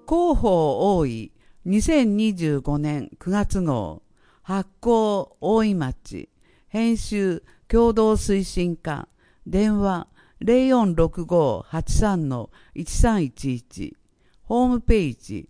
広報大井2025年9月号発行大井町編集共同推進課電話046583-1311ホームページ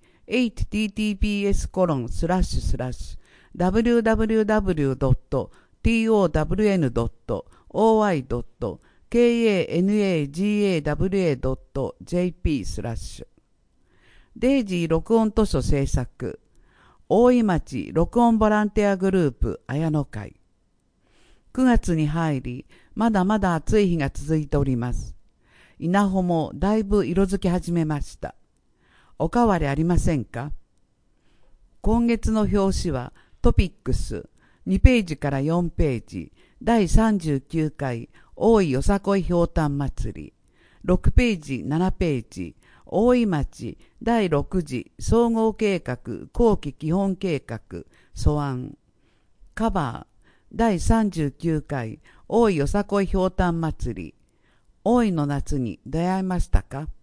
https://www.town.kanagawa.jp/ デイジー録音図書制作大井町録音ボランティアグループ綾野会。9月に入りまだまだ暑い日が続いております。稲穂もだいぶ色づき始めました。おかわりありませんか？今月の表紙はトピックス2ページから4ページ第39回大井よさこいひょうたん祭り6ページ7ページ大井町第6次総合計画後期基本計画素案カバー第39回大井よさこいひょうたん祭り大井の夏に出会いましたか？